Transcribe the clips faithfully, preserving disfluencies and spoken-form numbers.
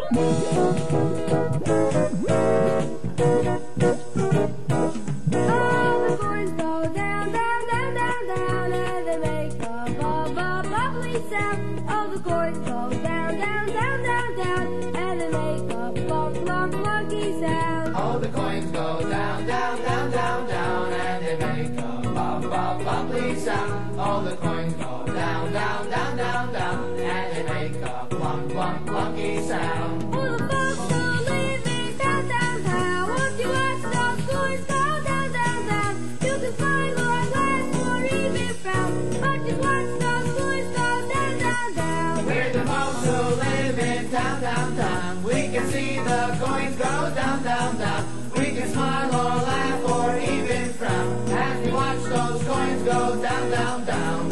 coins go down, down, down, down, down, and they make a bub, bub, bubbly sound. All the coins go down, down, down, down, down, and they make a plump, plump, plunky sound. All the coins go down, down, down, down, down, and they make a bub, bub, bubbly sound. All the coins go down, down, down, down, down, and they make a plump, plump, plunky sound. All the folks who live in town, down, town, won't you watch those coins go down, down, down? You can find more glass or even found, but just watch those coins go down, down, down. We're the folks who live in town, down, town. We can see the coins go down, down, down. We can smile or laugh or even frown as we watch those coins go down, down, down.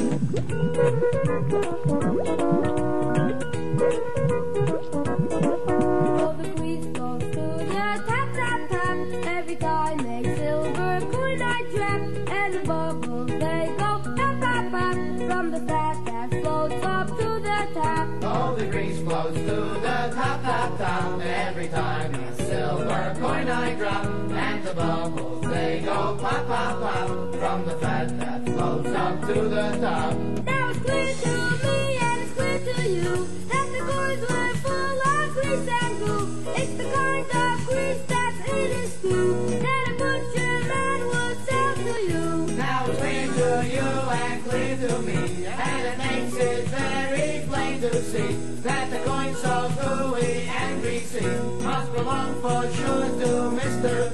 All the queens go to the tap, tap, tap. Every time a silver coin I trap, and the bubbles they go pop, pop, pop, from the fat that floats up to the top. All the grease flows to the top, top, top. Every time a silver coin I drop, and the bubbles they go pop, pop, pop, from the fat that floats up to the top. Now it's clear to me and it's clear to you that the coins were full of grease and goo. It's the kind of grease that's in his stew that a butcher man would sell to you. Now it's clear to you and clear to me, and it makes it very plain to see that the coins so gooey and greasy must belong for sure to Mister V.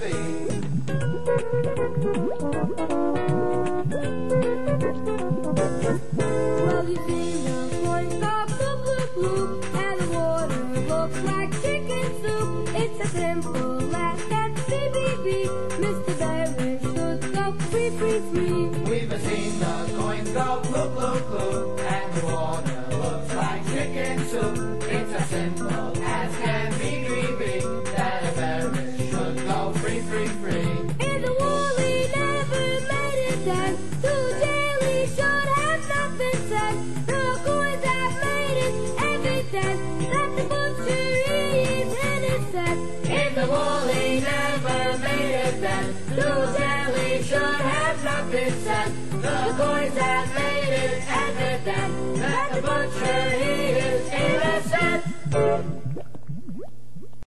Well, you see the coins go bloop, bloop, bloop, and the water looks like chicken soup. It's as simple as that, beep, beep, beep. Mister Bear should go free, free, free. We've seen the coins go bloop, bloop, bloop, and the water looks like chicken soup. It's as simple as can be, be, be, that a bear should go free, free, free. And the woolly never made it then. To jail he should have not been sent. The coins have made it evident that the butchery is innocent. If the woolly never made it then, to jail he should have not been sent. The coins have made